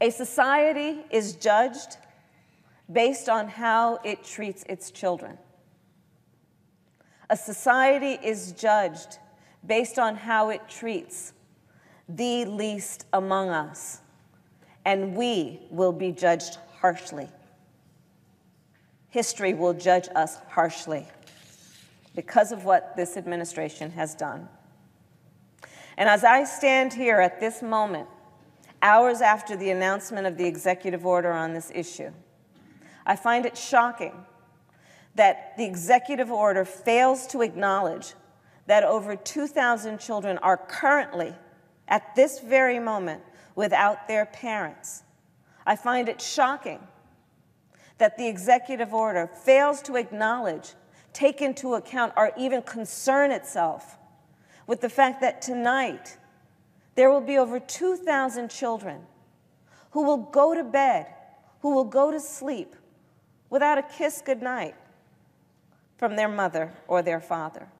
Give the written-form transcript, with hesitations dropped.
A society is judged based on how it treats its children. A society is judged based on how it treats the least among us, and we will be judged harshly. History will judge us harshly because of what this administration has done. And as I stand here at this moment, hours after the announcement of the executive order on this issue, I find it shocking that the executive order fails to acknowledge that over 2,000 children are currently, at this very moment, without their parents. I find it shocking that the executive order fails to acknowledge, take into account, or even concern itself with the fact that tonight there will be over 2,000 children who will go to bed, who will go to sleep without a kiss goodnight from their mother or their father.